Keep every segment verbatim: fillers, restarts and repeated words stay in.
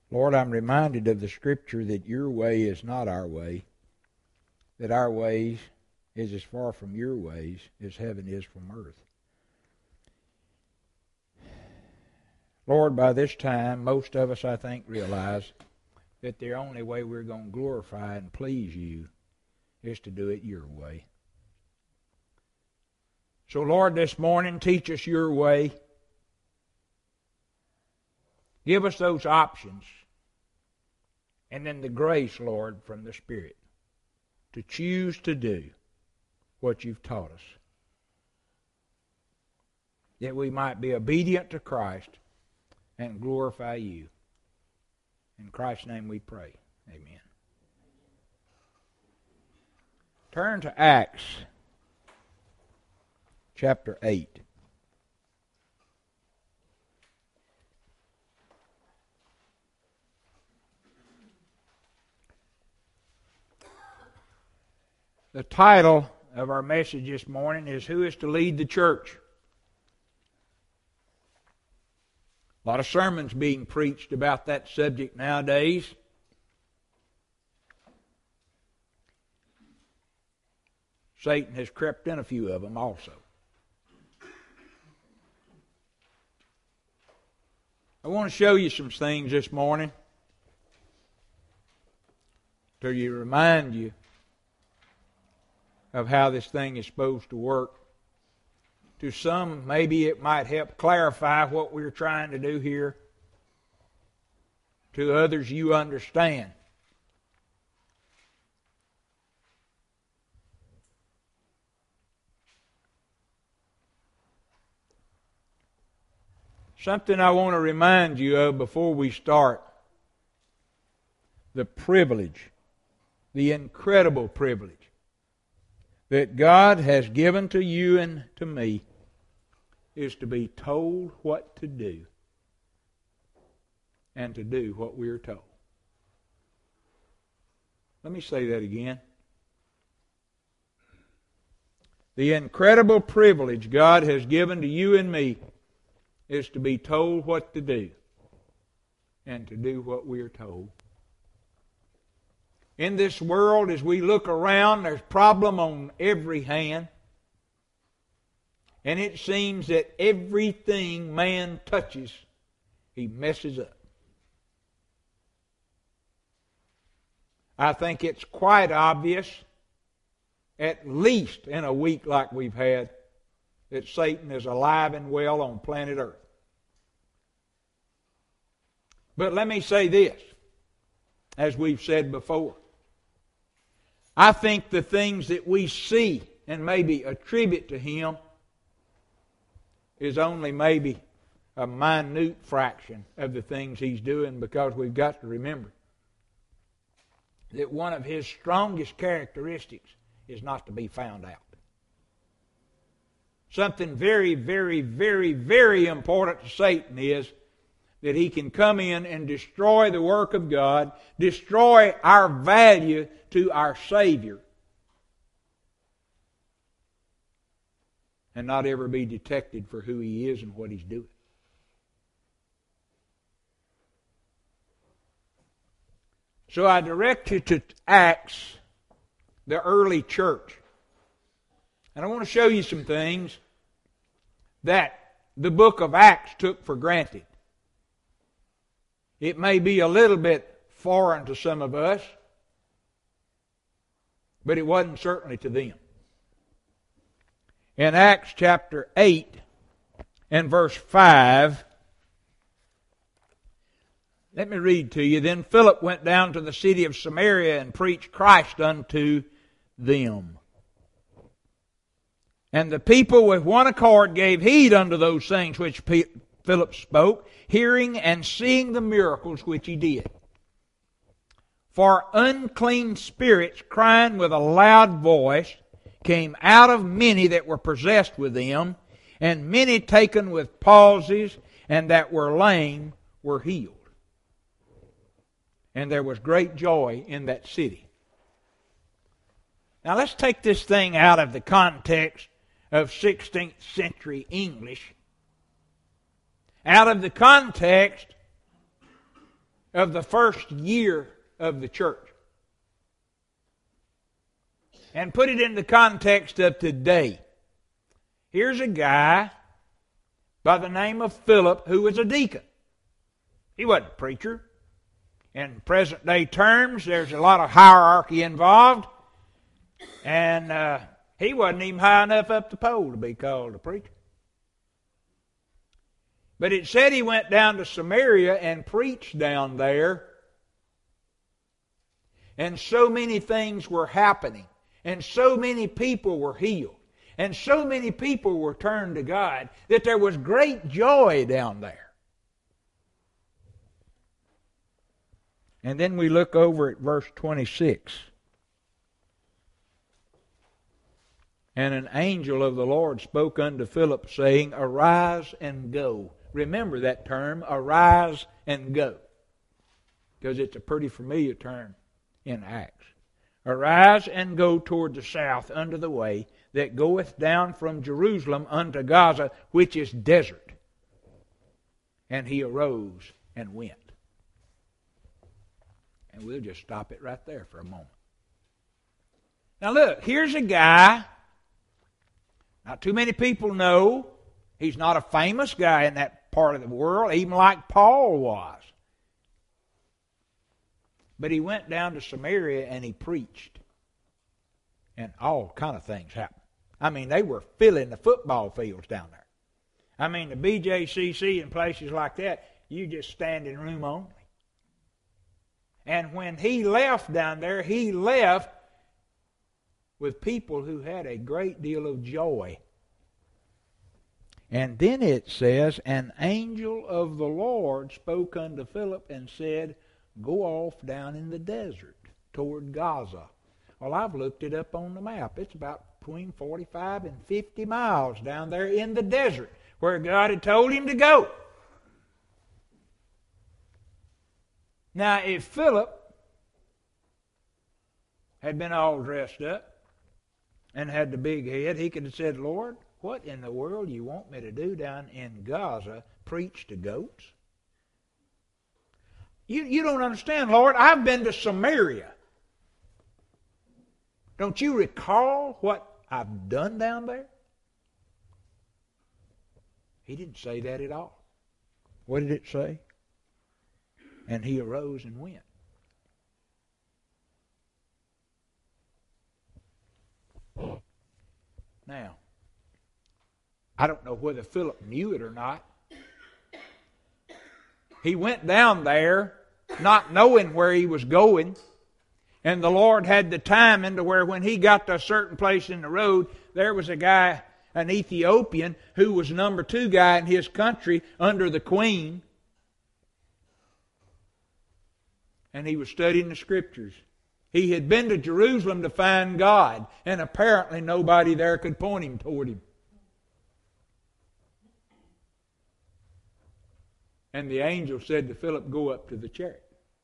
Lord, I'm reminded of the scripture that your way is not our way, that our ways is as far from your ways as heaven is from earth. Lord, by this time, most of us, I think, realize that the only way we're going to glorify and please you is to do it your way. So, Lord, this morning, teach us your way. Give us those options. And then the grace, Lord, from the Spirit to choose to do what you've taught us. That we might be obedient to Christ and glorify you. In Christ's name we pray. Amen. Turn to Acts chapter eight. The title of our message this morning is Who is to Lead the Church? A lot of sermons being preached about that subject nowadays. Satan has crept in a few of them also. I want to show you some things this morning to remind you of how this thing is supposed to work. To some, maybe it might help clarify what we're trying to do here. To others, you understand. Something I want to remind you of before we start. The privilege, the incredible privilege that God has given to you and to me is to be told what to do and to do what we are told. Let me say that again. The incredible privilege God has given to you and me is to be told what to do and to do what we are told. In this world, as we look around, there's problem on every hand. And it seems that everything man touches, he messes up. I think it's quite obvious, at least in a week like we've had, that Satan is alive and well on planet Earth. But let me say this, as we've said before. I think the things that we see and maybe attribute to him is only maybe a minute fraction of the things he's doing, because we've got to remember that one of his strongest characteristics is not to be found out. Something very, very, very, very important to Satan is that he can come in and destroy the work of God, destroy our value to our Savior, and not ever be detected for who he is and what he's doing. So I direct you to Acts, the early church. And I want to show you some things that the book of Acts took for granted. It may be a little bit foreign to some of us, but it wasn't certainly to them. In Acts chapter eight and verse five, let me read to you. Then Philip went down to the city of Samaria and preached Christ unto them. And the people with one accord gave heed unto those things which Philip spoke, hearing and seeing the miracles which he did. For unclean spirits, crying with a loud voice, came out of many that were possessed with them, and many taken with palsies, and that were lame were healed. And there was great joy in that city. Now let's take this thing out of the context of sixteenth century English, out of the context of the first year of the church. And put it in the context of today. Here's a guy by the name of Philip who was a deacon. He wasn't a preacher. In present day terms, there's a lot of hierarchy involved. And uh, he wasn't even high enough up the pole to be called a preacher. But it said he went down to Samaria and preached down there. And so many things were happening. And so many people were healed. And so many people were turned to God that there was great joy down there. And then we look over at verse twenty-six. And an angel of the Lord spoke unto Philip, saying, Arise and go. Remember that term, arise and go. Because it's a pretty familiar term in Acts. Arise and go toward the south unto the way that goeth down from Jerusalem unto Gaza, which is desert. And he arose and went. And we'll just stop it right there for a moment. Now look, here's a guy, not too many people know. He's not a famous guy in that part of the world, even like Paul was. But he went down to Samaria and he preached. And all kind of things happened. I mean, they were filling the football fields down there. I mean, the B J C C and places like that, you just stand in room only. And when he left down there, he left with people who had a great deal of joy. And then it says, An angel of the Lord spoke unto Philip and said, Go off down in the desert toward Gaza. Well, I've looked it up on the map. It's about between forty-five and fifty miles down there in the desert where God had told him to go. Now, if Philip had been all dressed up and had the big head, he could have said, Lord, what in the world you want me to do down in Gaza? Preach to goats? You, you don't understand, Lord. I've been to Samaria. Don't you recall what I've done down there? He didn't say that at all. What did it say? And he arose and went. Now, I don't know whether Philip knew it or not. He went down there not knowing where he was going. And the Lord had the timing to where when he got to a certain place in the road, there was a guy, an Ethiopian, who was number two guy in his country under the queen. And he was studying the Scriptures. He had been to Jerusalem to find God, and apparently nobody there could point him toward him. And the angel said to Philip, Go up to the chariot.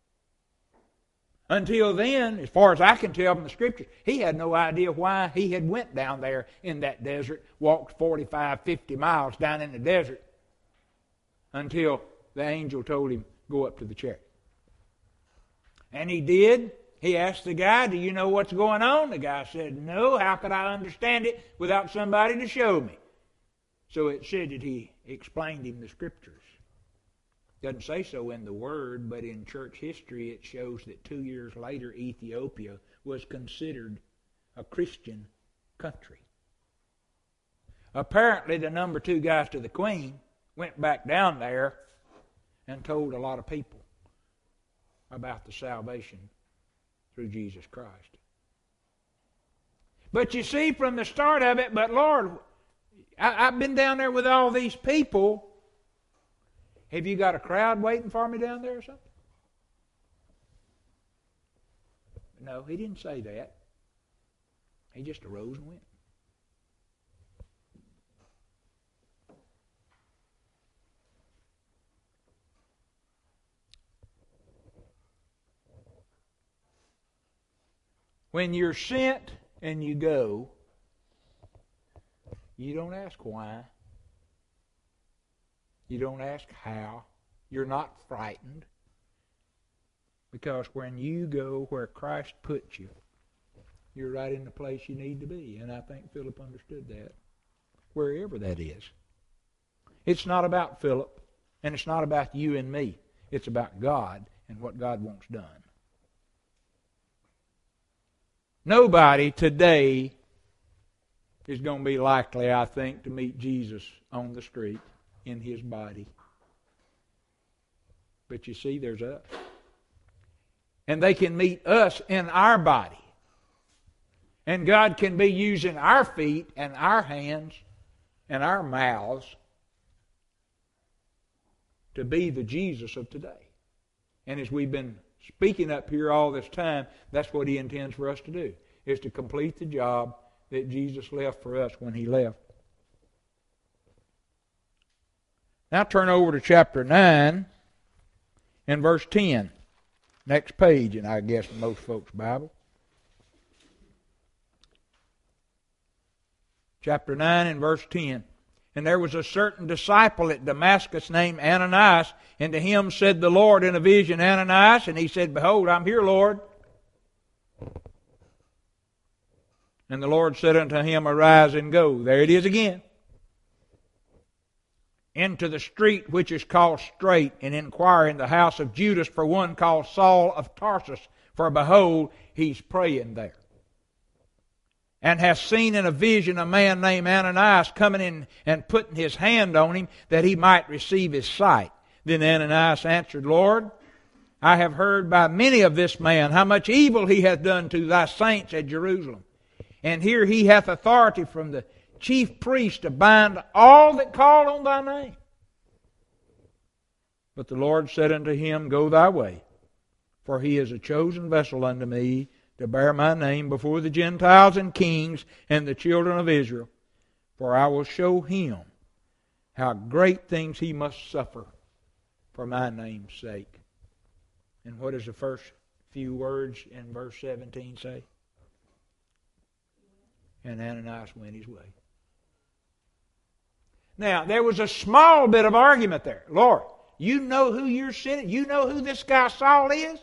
Until then, as far as I can tell from the Scriptures, he had no idea why he had went down there in that desert, walked forty-five, fifty miles down in the desert, until the angel told him, Go up to the chariot. And he did. He asked the guy, Do you know what's going on? The guy said, No, how could I understand it without somebody to show me? So it said that he explained him the Scriptures. Doesn't say so in the Word, but in church history it shows that two years later Ethiopia was considered a Christian country. Apparently the number two guys to the queen went back down there and told a lot of people about the salvation through Jesus Christ. But you see from the start of it, but Lord, I, I've been down there with all these people. Have you got a crowd waiting for me down there or something? No, he didn't say that. He just arose and went. When you're sent and you go, you don't ask why. You don't ask how. You're not frightened. Because when you go where Christ puts you, you're right in the place you need to be. And I think Philip understood that, wherever that is. It's not about Philip, and it's not about you and me. It's about God and what God wants done. Nobody today is going to be likely, I think, to meet Jesus on the street in His body. But you see, there's us. And they can meet us in our body. And God can be using our feet and our hands and our mouths to be the Jesus of today. And as we've been speaking up here all this time, that's what He intends for us to do, is to complete the job that Jesus left for us when He left. Now turn over to chapter nine and verse ten. Next page, and I guess in most folks' Bible. Chapter nine and verse ten. And there was a certain disciple at Damascus named Ananias, and to him said the Lord in a vision, Ananias, and he said, Behold, I'm here, Lord. And the Lord said unto him, Arise and go. There it is again. Into the street which is called Straight, and inquire in the house of Judas for one called Saul of Tarsus, for behold, he's praying there. And has seen in a vision a man named Ananias coming in and putting his hand on him that he might receive his sight. Then Ananias answered, Lord, I have heard by many of this man how much evil he hath done to thy saints at Jerusalem. And here he hath authority from the chief priest to bind all that call on thy name. But the Lord said unto him, Go thy way, for he is a chosen vessel unto me, to bear my name before the Gentiles and kings and the children of Israel. For I will show him how great things he must suffer for my name's sake. And what does the first few words in verse seventeen say? And Ananias went his way. Now, there was a small bit of argument there. Lord, you know who you're sending? You know who this guy Saul is?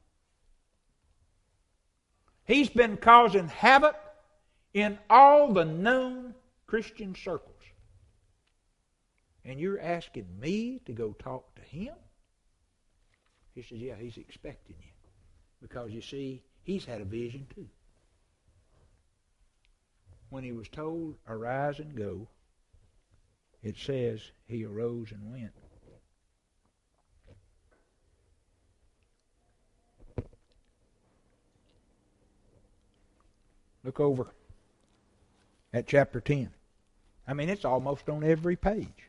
He's been causing havoc in all the known Christian circles. And you're asking me to go talk to him? He says, yeah, he's expecting you. Because you see, he's had a vision too. When he was told, arise and go, it says he arose and went. Look over at chapter ten. I mean, it's almost on every page.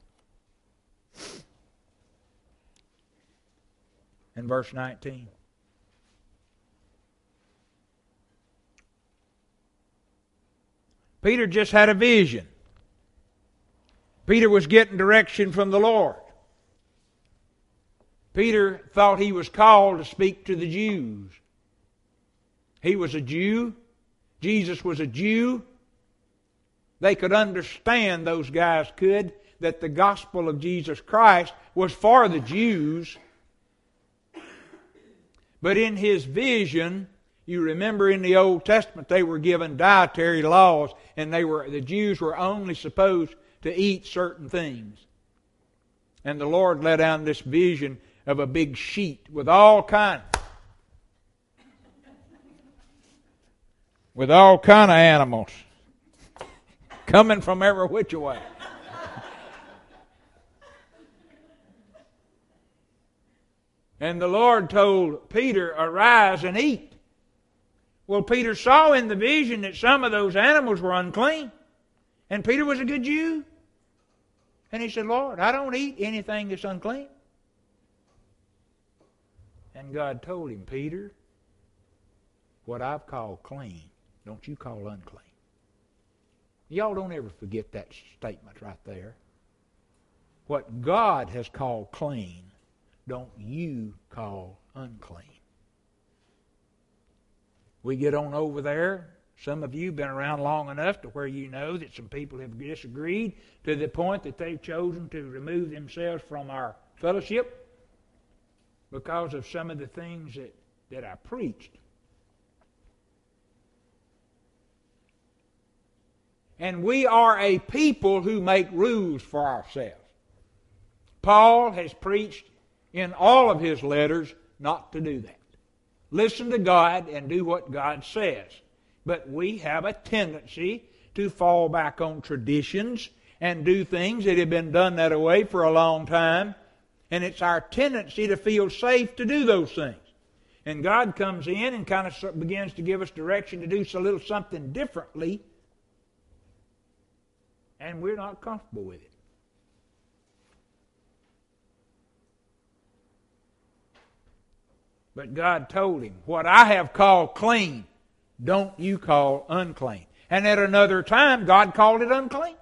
And verse nineteen. Peter just had a vision. Peter was getting direction from the Lord. Peter thought he was called to speak to the Jews. He was a Jew. Jesus was a Jew. They could understand, those guys could, that the gospel of Jesus Christ was for the Jews. But in his vision, you remember in the Old Testament they were given dietary laws, and they were the Jews were only supposed to eat certain things. And the Lord let down this vision of a big sheet with all kind with all kind of animals coming from every which way. And the Lord told Peter, arise and eat. Well, Peter saw in the vision that some of those animals were unclean. And Peter was a good Jew. And he said, Lord, I don't eat anything that's unclean. And God told him, Peter, what I've called clean, don't you call unclean. Y'all don't ever forget that statement right there. What God has called clean, don't you call unclean. We get on over there. Some of you have been around long enough to where you know that some people have disagreed to the point that they've chosen to remove themselves from our fellowship because of some of the things that that I preached. And we are a people who make rules for ourselves. Paul has preached in all of his letters not to do that. Listen to God and do what God says. But we have a tendency to fall back on traditions and do things that have been done that way for a long time. And it's our tendency to feel safe to do those things. And God comes in and kind of begins to give us direction to do a little something differently. And we're not comfortable with it. But God told him, what I have called clean, don't you call unclean. And at another time, God called it unclean.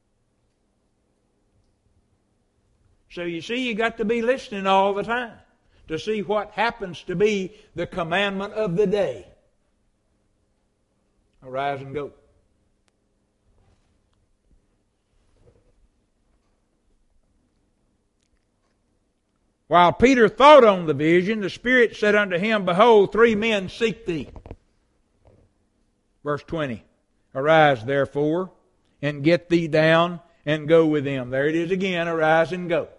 So you see, you got to be listening all the time to see what happens to be the commandment of the day. Arise and go. While Peter thought on the vision, the Spirit said unto him, Behold, three men seek thee. Verse twenty. Arise, therefore, and get thee down, and go with them. There it is again, arise and go.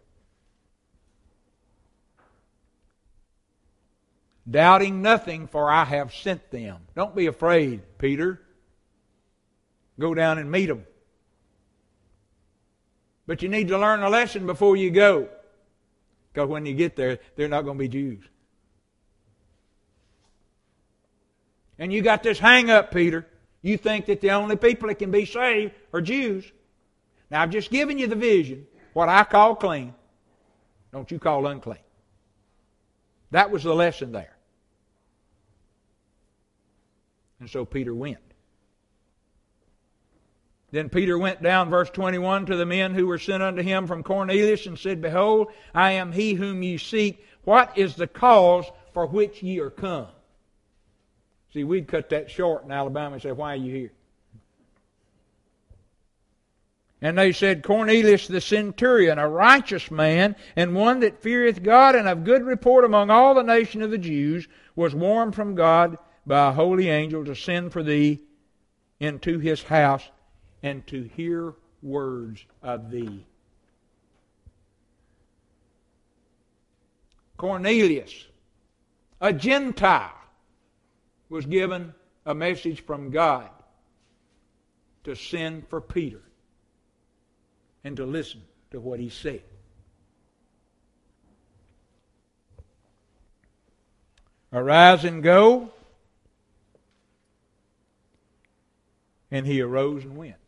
Doubting nothing, for I have sent them. Don't be afraid, Peter. Go down and meet them. But you need to learn a lesson before you go. Because when you get there, they're not going to be Jews. And you got this hang up, Peter. You think that the only people that can be saved are Jews. Now, I've just given you the vision. What I call clean, don't you call unclean. That was the lesson there. And so Peter went. Then Peter went down, verse twenty-one, to the men who were sent unto him from Cornelius, and said, Behold, I am he whom ye seek. What is the cause for which ye are come? See, we'd cut that short in Alabama and say, Why are you here? And they said, Cornelius the centurion, a righteous man, and one that feareth God, and of good report among all the nation of the Jews, was warned from God by a holy angel to send for thee into his house, and to hear words of thee. Cornelius, a Gentile, was given a message from God to send for Peter and to listen to what he said. Arise and go. And he arose and went.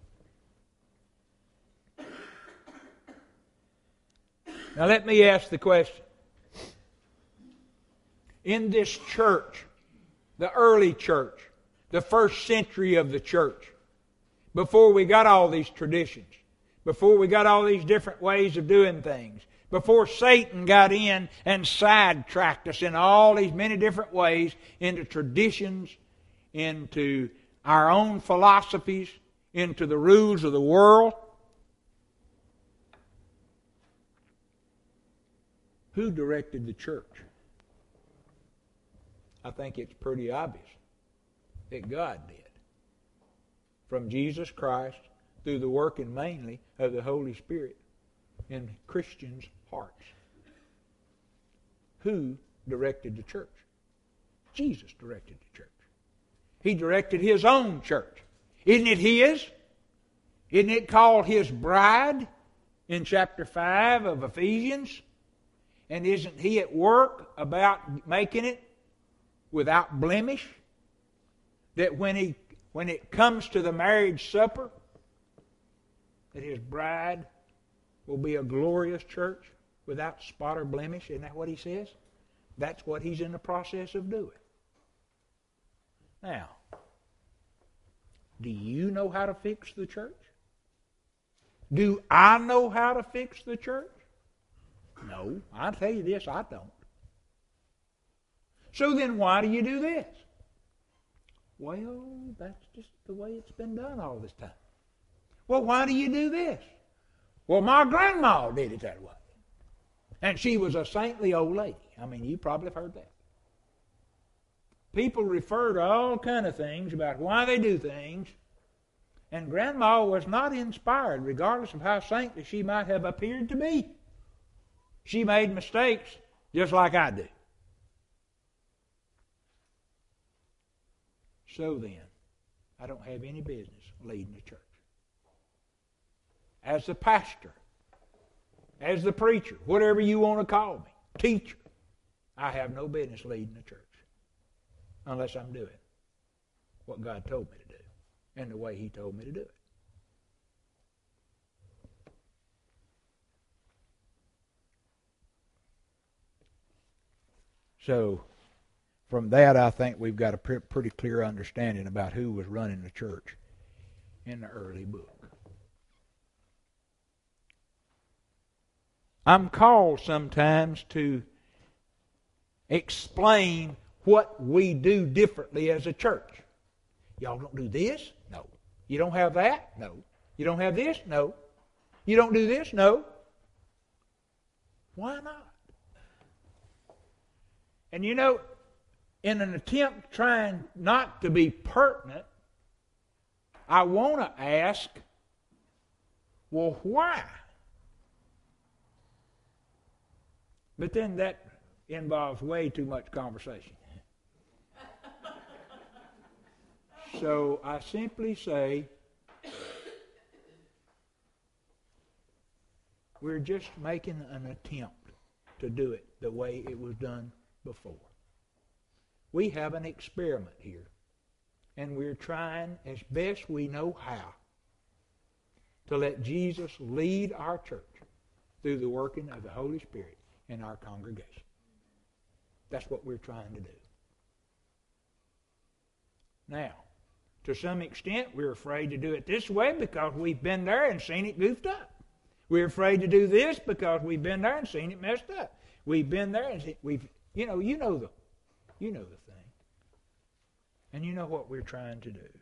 Now let me ask the question. In this church, the early church, the first century of the church, before we got all these traditions, before we got all these different ways of doing things, before Satan got in and sidetracked us in all these many different ways into traditions, into our own philosophies, into the rules of the world, who directed the church? I think it's pretty obvious that God did. From Jesus Christ through the working mainly of the Holy Spirit in Christians' hearts. Who directed the church? Jesus directed the church. He directed His own church. Isn't it His? Isn't it called His bride in chapter five of Ephesians? And isn't He at work about making it without blemish? That when He when it comes to the marriage supper, that His bride will be a glorious church without spot or blemish. Isn't that what He says? That's what He's in the process of doing. Now, do you know how to fix the church? Do I know how to fix the church? No. I'll tell you this, I don't. So then why do you do this? Well, that's just the way it's been done all this time. Well, why do you do this? Well, my grandma did it that way. And she was a saintly old lady. I mean, you probably have heard that. people refer to all kind of things about why they do things, and Grandma was not inspired, regardless of how saintly she might have appeared to be. She made mistakes just like I do. So then, I don't have any business leading the church. As the pastor, as the preacher, whatever you want to call me, teacher, I have no business leading the church unless I'm doing what God told me to do and the way He told me to do it. So, from that, I think we've got a pretty clear understanding about who was running the church in the early book. I'm called sometimes to explain what we do differently as a church. Y'all don't do this? No. You don't have that? No. You don't have this? No. You don't do this? No. Why not? And you know, in an attempt trying not to be pertinent, I want to ask, well, why? But then that involves way too much conversation. So I simply say, we're just making an attempt to do it the way it was done before. We have an experiment here, and we're trying as best we know how to let Jesus lead our church through the working of the Holy Spirit in our congregation. That's what we're trying to do. Now, to some extent, we're afraid to do it this way because we've been there and seen it goofed up. We're afraid to do this because we've been there and seen it messed up. We've been there and seen, we've, you know, you know the, you know the thing, and you know what we're trying to do.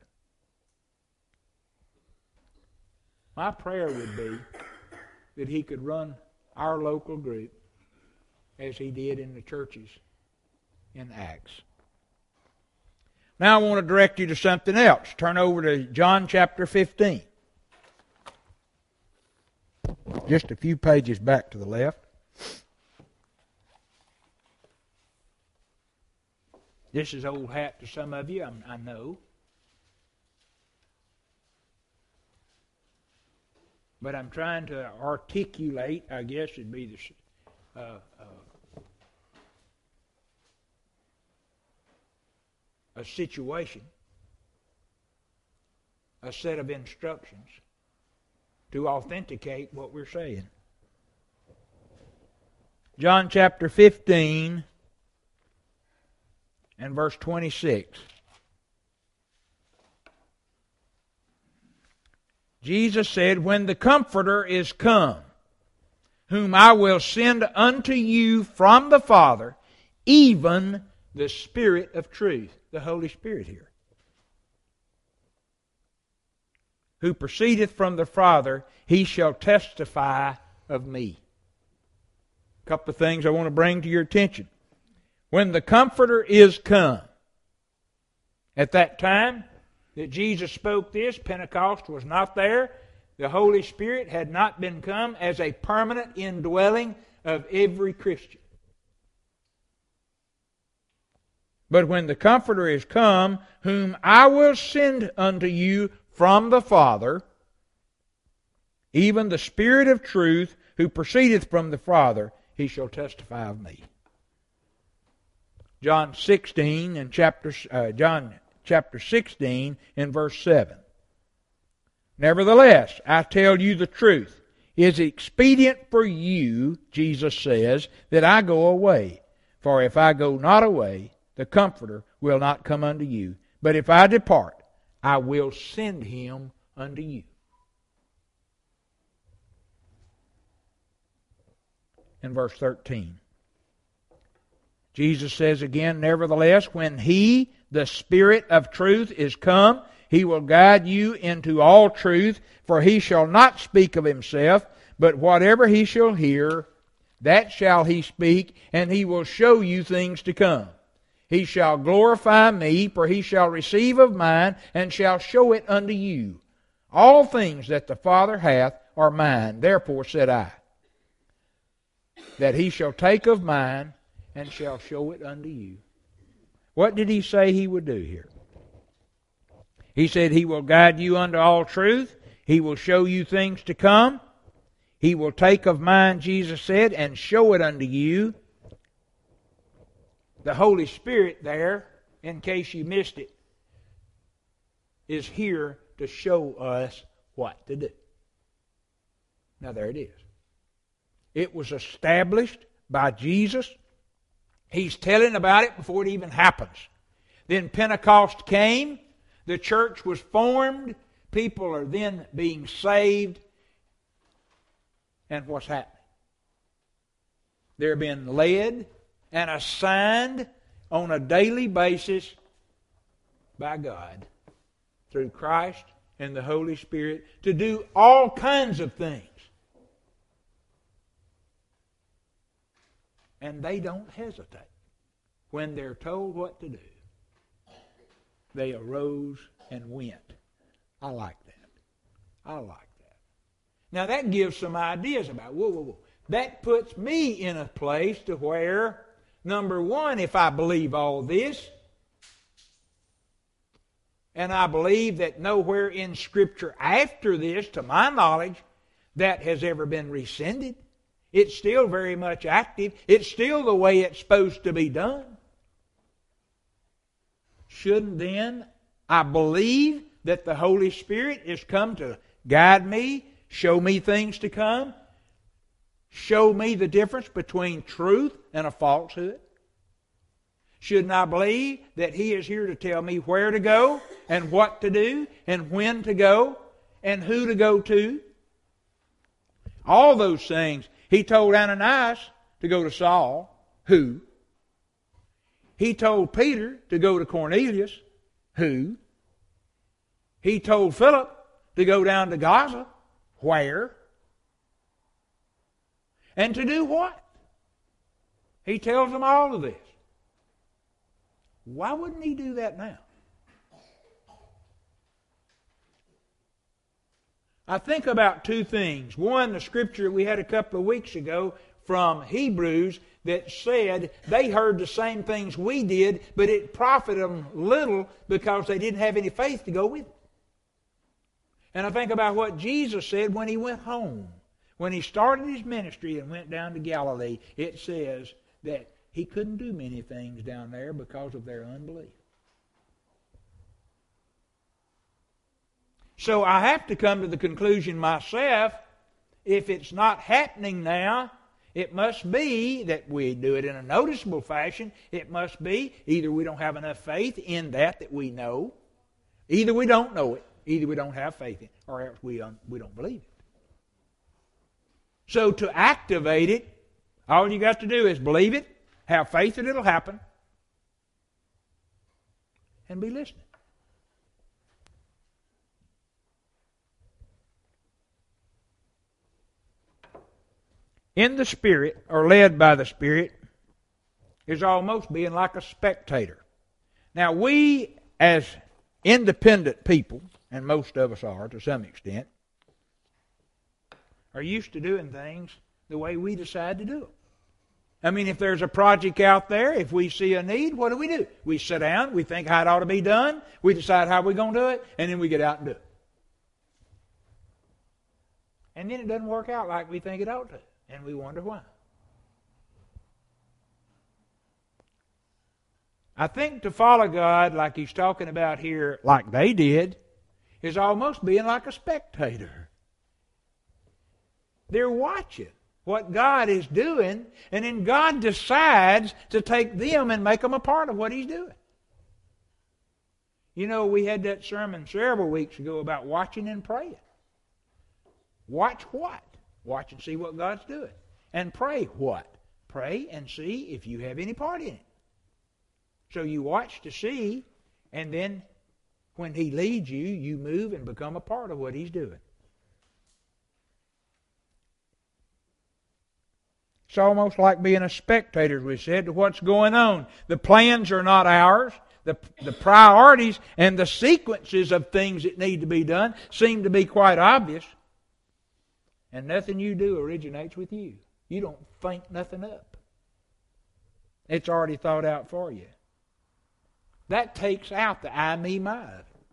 My prayer would be that He could run our local group as He did in the churches in Acts. Now I want to direct you to something else. Turn over to John chapter fifteen. Just a few pages back to the left. This is old hat to some of you, I know. But I'm trying to articulate, I guess it'd be the... Uh, uh, a situation, a set of instructions to authenticate what we're saying. John chapter fifteen and verse twenty-six. Jesus said, "When the Comforter is come, whom I will send unto you from the Father, even the Spirit of truth," the Holy Spirit here, "who proceedeth from the Father, He shall testify of me." A couple of things I want to bring to your attention. When the Comforter is come, at that time that Jesus spoke this, Pentecost was not there. The Holy Spirit had not been come as a permanent indwelling of every Christian. But when the Comforter is come, whom I will send unto you from the Father, even the Spirit of truth, who proceedeth from the Father, He shall testify of me. John sixteen and chapter uh, John chapter sixteen and verse seven. "Nevertheless, I tell you the truth. It is expedient for you," Jesus says, "that I go away. For if I go not away, the Comforter will not come unto you. But if I depart, I will send Him unto you." In verse thirteen, Jesus says again, "Nevertheless, when He, the Spirit of truth, is come, He will guide you into all truth, for He shall not speak of Himself, but whatever He shall hear, that shall He speak, and He will show you things to come." He shall glorify me, for he shall receive of mine, and shall show it unto you. All things that the Father hath are mine. Therefore said I, that he shall take of mine, and shall show it unto you. What did he say he would do here? He said he will guide you unto all truth. He will show you things to come. He will take of mine, Jesus said, and show it unto you. The Holy Spirit there, in case you missed it, is here to show us what to do. Now there it is. It was established by Jesus. He's telling about it before it even happens. Then Pentecost came. The church was formed. People are then being saved. And what's happening? They're being led and assigned on a daily basis by God through Christ and the Holy Spirit to do all kinds of things. And they don't hesitate when they're told what to do. They arose and went. I like that. I like that. Now that gives some ideas about, whoa, whoa, whoa. That puts me in a place to where, number one, if I believe all this, and I believe that nowhere in Scripture after this, to my knowledge, that has ever been rescinded. It's still very much active. It's still the way it's supposed to be done. Shouldn't then I believe that the Holy Spirit is come to guide me, show me things to come, show me the difference between truth and a falsehood? Shouldn't I believe that He is here to tell me where to go and what to do and when to go and who to go to? All those things. He told Ananias to go to Saul. Who? He told Peter to go to Cornelius. Who? He told Philip to go down to Gaza. Where? And to do what? He tells them all of this. Why wouldn't He do that now? I think about two things. One, the scripture we had a couple of weeks ago from Hebrews that said they heard the same things we did, but it profited them little because they didn't have any faith to go with it. And I think about what Jesus said when He went home. When He started His ministry and went down to Galilee, it says that He couldn't do many things down there because of their unbelief. So I have to come to the conclusion myself, if it's not happening now, it must be that we do it in a noticeable fashion. It must be either we don't have enough faith in that that we know, either we don't know it, either we don't have faith in it, or else we, un- we don't believe it. So to activate it, all you got to do is believe it, have faith that it'll happen, and be listening. In the Spirit, or led by the Spirit, is almost being like a spectator. Now we, as independent people, and most of us are to some extent, are used to doing things the way we decide to do them. I mean, if there's a project out there, if we see a need, what do we do? We sit down, we think how it ought to be done, we decide how we're going to do it, and then we get out and do it. And then it doesn't work out like we think it ought to. And we wonder why. I think to follow God, like He's talking about here, like they did, is almost being like a spectator. They're watching what God is doing, and then God decides to take them and make them a part of what He's doing. You know, we had that sermon several weeks ago about watching and praying. Watch what? Watch and see what God's doing. And pray what? Pray and see if you have any part in it. So you watch to see, and then when He leads you, you move and become a part of what He's doing. It's almost like being a spectator, as we said, to what's going on. The plans are not ours. The, the priorities and the sequences of things that need to be done seem to be quite obvious. And nothing you do originates with you. You don't think nothing up. It's already thought out for you. That takes out the I, me, my.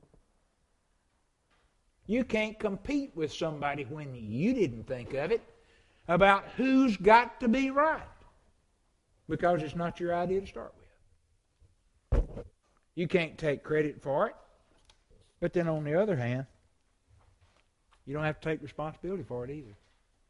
You can't compete with somebody when you didn't think of it about who's got to be right, because it's not your idea to start with. You can't take credit for it, but then on the other hand, you don't have to take responsibility for it either.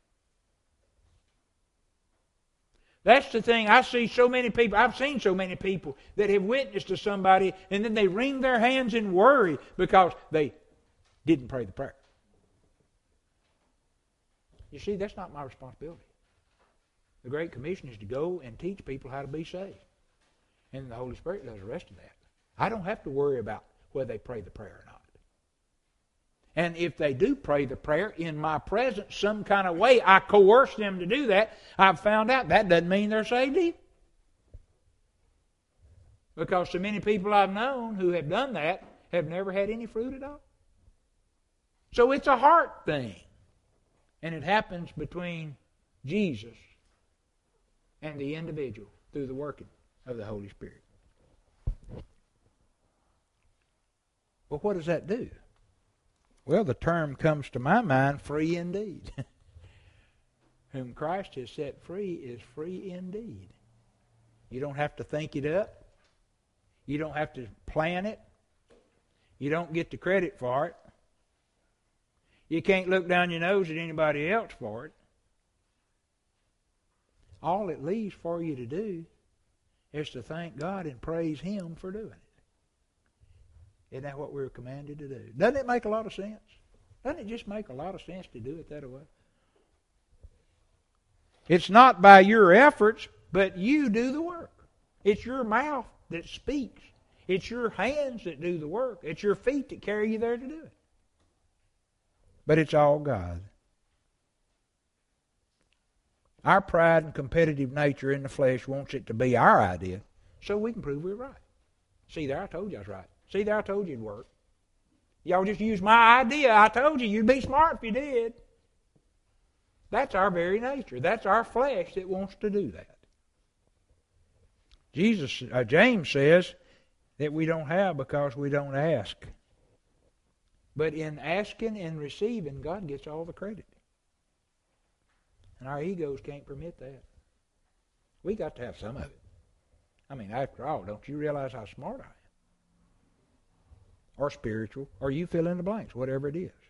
That's the thing. I see so many people, I've seen so many people that have witnessed to somebody and then they wring their hands in worry because they didn't pray the prayer. You see, that's not my responsibility. The Great Commission is to go and teach people how to be saved. And the Holy Spirit does the rest of that. I don't have to worry about whether they pray the prayer or not. And if they do pray the prayer in my presence, some kind of way, I coerce them to do that, I've found out that doesn't mean they're saved either. Because so many people I've known who have done that have never had any fruit at all. So it's a heart thing. And it happens between Jesus and the individual through the working of the Holy Spirit. Well, what does that do? Well, the term comes to my mind, free indeed. Whom Christ has set free is free indeed. You don't have to think it up. You don't have to plan it. You don't get the credit for it. You can't look down your nose at anybody else for it. All it leaves for you to do is to thank God and praise Him for doing it. Isn't that what we're commanded to do? Doesn't it make a lot of sense? Doesn't it just make a lot of sense to do it that way? It's not by your efforts, but you do the work. It's your mouth that speaks. It's your hands that do the work. It's your feet that carry you there to do it. But it's all God. Our pride and competitive nature in the flesh wants it to be our idea so we can prove we're right. See there, I told you I was right. See there, I told you it'd work. Y'all just use my idea. I told you you'd be smart if you did. That's our very nature. That's our flesh that wants to do that. Jesus, uh, James says that we don't have because we don't ask. But in asking and receiving, God gets all the credit. And our egos can't permit that. We got to have some of it. I mean, after all, don't you realize how smart I am? Or spiritual, or you fill in the blanks, whatever it is.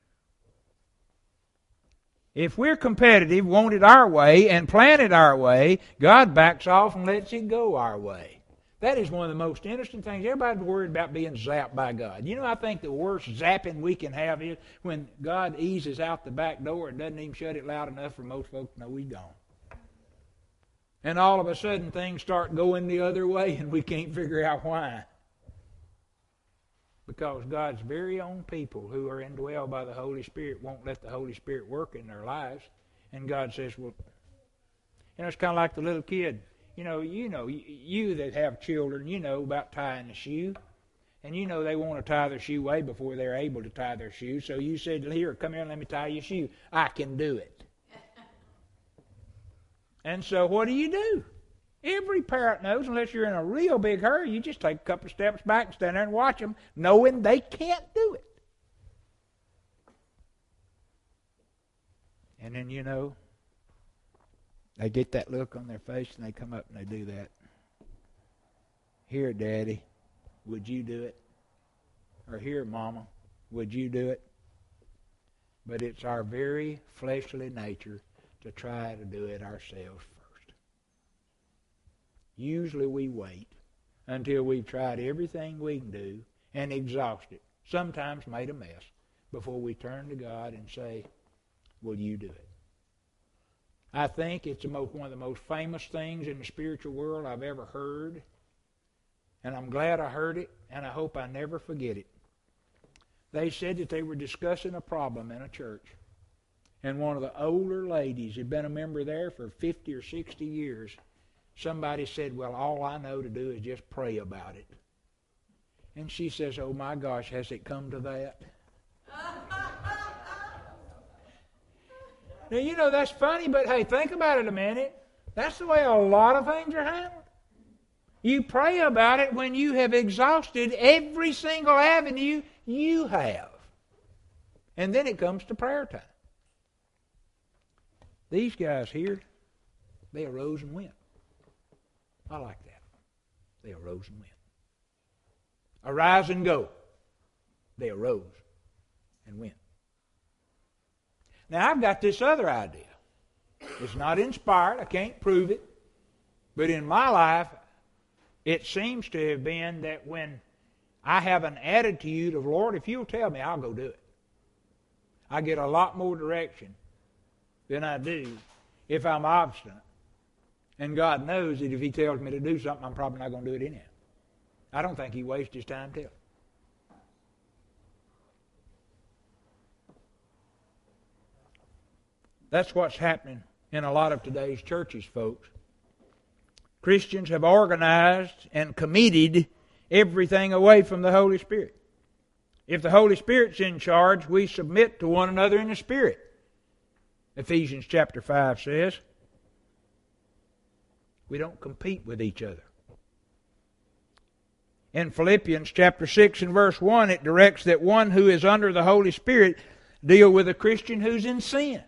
If we're competitive, want it our way, and plan it our way, God backs off and lets it go our way. That is one of the most interesting things. Everybody's worried about being zapped by God. You know, I think the worst zapping we can have is when God eases out the back door and doesn't even shut it loud enough for most folks to know He's gone. And all of a sudden things start going the other way and we can't figure out why. Because God's very own people who are indwelled by the Holy Spirit won't let the Holy Spirit work in their lives. And God says, well, you know, it's kind of like the little kid. You know, you know, you that have children, you know about tying a shoe. And you know they want to tie their shoe way before they're able to tie their shoe. So you said, here, come here and let me tie your shoe. I can do it. And so what do you do? Every parent knows, unless you're in a real big hurry, you just take a couple of steps back and stand there and watch them, knowing they can't do it. And then, you know, they get that look on their face and they come up and they do that. Here, Daddy, would you do it? Or here, Mama, would you do it? But it's our very fleshly nature to try to do it ourselves first. Usually we wait until we've tried everything we can do and exhausted, sometimes made a mess, before we turn to God and say, will you do it? I think it's the most, one of the most famous things in the spiritual world I've ever heard. And I'm glad I heard it, and I hope I never forget it. They said that they were discussing a problem in a church. And one of the older ladies had been a member there for fifty or sixty years. Somebody said, well, all I know to do is just pray about it. And she says, oh my gosh, has it come to that? Now, you know, that's funny, but hey, think about it a minute. That's the way a lot of things are handled. You pray about it when you have exhausted every single avenue you have. And then it comes to prayer time. These guys here, they arose and went. I like that. They arose and went. Arise and go. They arose and went. Now, I've got this other idea. It's not inspired. I can't prove it. But in my life, it seems to have been that when I have an attitude of, Lord, if you'll tell me, I'll go do it, I get a lot more direction than I do if I'm obstinate. And God knows that if He tells me to do something, I'm probably not going to do it anyhow. I don't think He wastes His time telling. That's what's happening in a lot of today's churches, folks. Christians have organized and committed everything away from the Holy Spirit. If the Holy Spirit's in charge, we submit to one another in the Spirit. Ephesians chapter five says, we don't compete with each other. In Philippians chapter six and verse one, it directs that one who is under the Holy Spirit deal with a Christian who's in sin.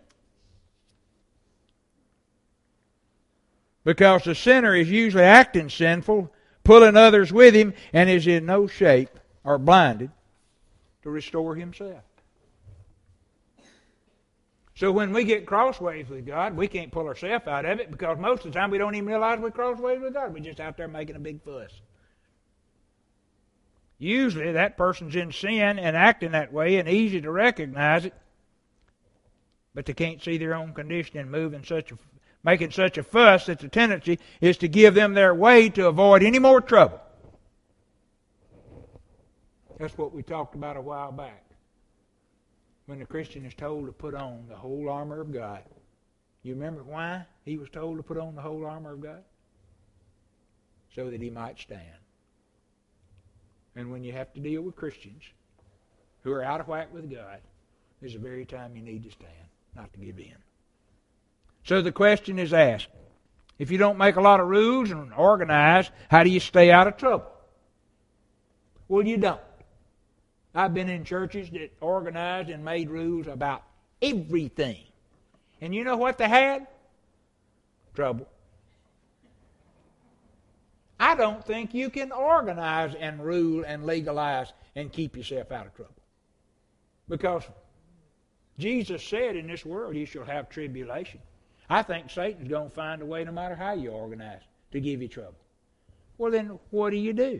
Because the sinner is usually acting sinful, pulling others with him, and is in no shape or blinded to restore himself. So when we get crossways with God, we can't pull ourselves out of it, because most of the time we don't even realize we're crossways with God. We're just out there making a big fuss. Usually that person's in sin and acting that way, and easy to recognize it, but they can't see their own condition and moving such a making such a fuss that the tendency is to give them their way to avoid any more trouble. That's what we talked about a while back. When the Christian is told to put on the whole armor of God. You remember why he was told to put on the whole armor of God? So that he might stand. And when you have to deal with Christians who are out of whack with God, is the very time you need to stand, not to give in. So the question is asked, if you don't make a lot of rules and organize, how do you stay out of trouble? Well, you don't. I've been in churches that organized and made rules about everything. And you know what they had? Trouble. I don't think you can organize and rule and legalize and keep yourself out of trouble. Because Jesus said, in this world you shall have tribulation. I think Satan's going to find a way, no matter how you organize, to give you trouble. Well, then what do you do?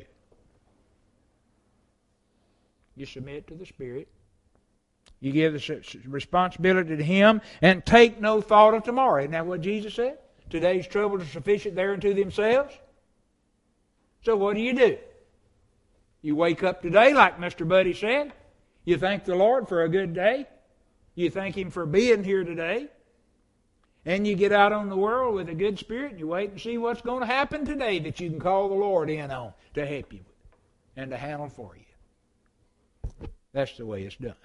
You submit to the Spirit. You give the responsibility to Him and take no thought of tomorrow. Isn't that what Jesus said? Today's troubles are sufficient thereunto themselves. So what do you do? You wake up today, like Mister Buddy said. You thank the Lord for a good day. You thank Him for being here today. And you get out on the world with a good spirit and you wait and see what's going to happen today that you can call the Lord in on to help you with and to handle for you. That's the way it's done.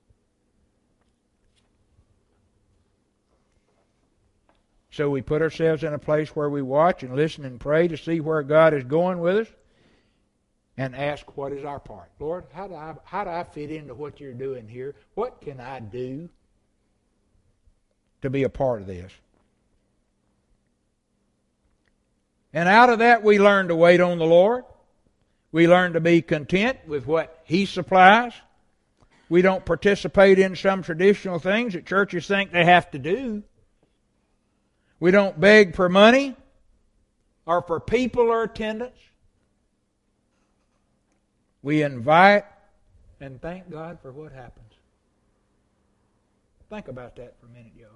So we put ourselves in a place where we watch and listen and pray to see where God is going with us and ask, what is our part? Lord, how do I, how do I fit into what you're doing here? What can I do to be a part of this? And out of that we learn to wait on the Lord. We learn to be content with what He supplies. We don't participate in some traditional things that churches think they have to do. We don't beg for money or for people or attendance. We invite and thank God for what happens. Think about that for a minute, y'all.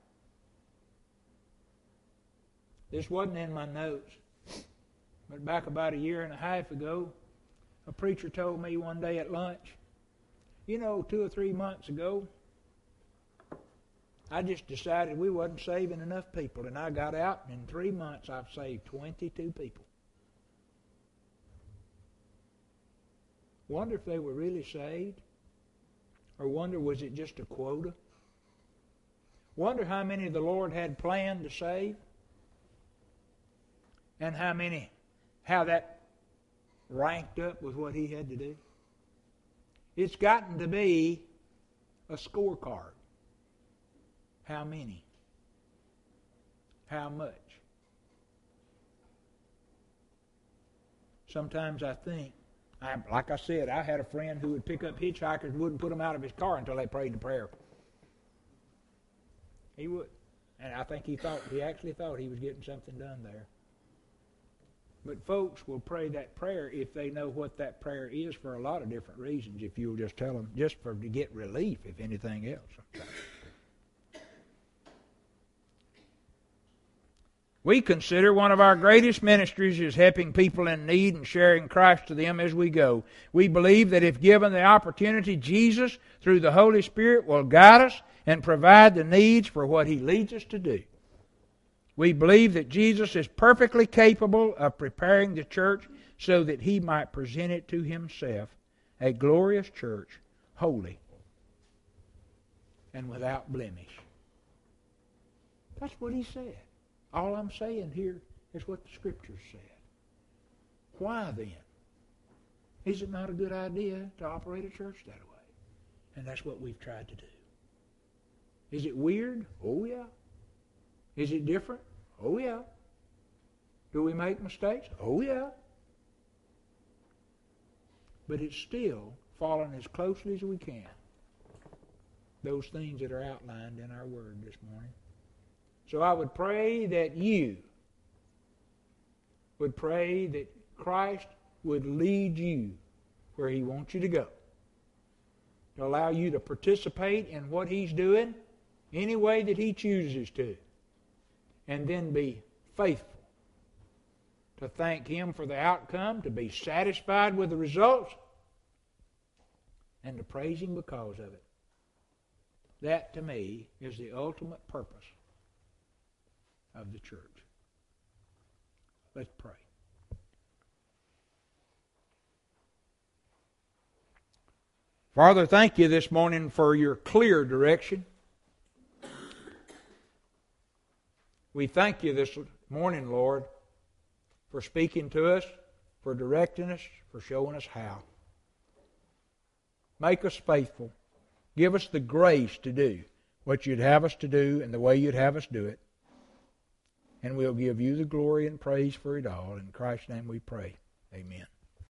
This wasn't in my notes, but back about a year and a half ago, a preacher told me one day at lunch, you know, two or three months ago, I just decided we wasn't saving enough people, and I got out, and in three months I've saved twenty-two people. Wonder if they were really saved? Or wonder, was it just a quota? Wonder how many the Lord had planned to save? And how many, how that ranked up with what He had to do? It's gotten to be a scorecard. How many? How much? Sometimes I think, I, like I said, I had a friend who would pick up hitchhikers and wouldn't put them out of his car until they prayed the prayer. He would. And I think he thought, he actually thought he was getting something done there. But folks will pray that prayer if they know what that prayer is for a lot of different reasons, if you'll just tell them, just for to get relief, if anything else. We consider one of our greatest ministries is helping people in need and sharing Christ to them as we go. We believe that if given the opportunity, Jesus, through the Holy Spirit, will guide us and provide the needs for what He leads us to do. We believe that Jesus is perfectly capable of preparing the church so that He might present it to Himself, a glorious church, holy and without blemish. That's what He said. All I'm saying here is what the Scriptures said. Why then? Is it not a good idea to operate a church that way? And that's what we've tried to do. Is it weird? Oh yeah. Is it different? Oh yeah. Do we make mistakes? Oh yeah. But it's still following as closely as we can those things that are outlined in our Word this morning. So I would pray that you would pray that Christ would lead you where He wants you to go, to allow you to participate in what He's doing any way that He chooses to, and then be faithful to thank Him for the outcome, to be satisfied with the results, and to praise Him because of it. That, to me, is the ultimate purpose of the church. Let's pray. Father, thank You this morning for Your clear direction. We thank You this morning, Lord, for speaking to us, for directing us, for showing us how. Make us faithful. Give us the grace to do what You'd have us to do and the way You'd have us do it. And we'll give You the glory and praise for it all. In Christ's name we pray. Amen.